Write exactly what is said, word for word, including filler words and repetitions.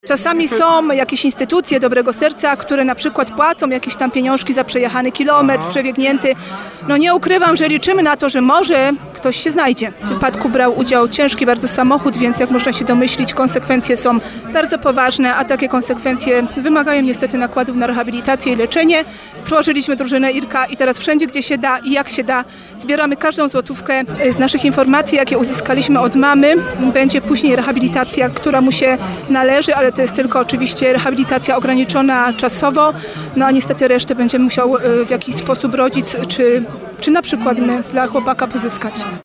Czasami są jakieś instytucje dobrego serca, które na przykład płacą jakieś tam pieniążki za przejechany kilometr, przebiegnięty. No nie ukrywam, że liczymy na to, że może ktoś się znajdzie. W wypadku brał udział ciężki bardzo samochód, więc jak można się domyślić, konsekwencje są bardzo poważne, a takie konsekwencje wymagają niestety nakładów na rehabilitację i leczenie. Stworzyliśmy drużynę IRKA i teraz wszędzie, gdzie się da i jak się da, zbieramy każdą złotówkę. Z naszych informacji, jakie uzyskaliśmy od mamy, będzie później rehabilitacja, która mu się należy, ale to jest tylko oczywiście rehabilitacja ograniczona czasowo, no a niestety resztę będzie musiał w jakiś sposób rodzic czy, czy na przykład my dla chłopaka pozyskać.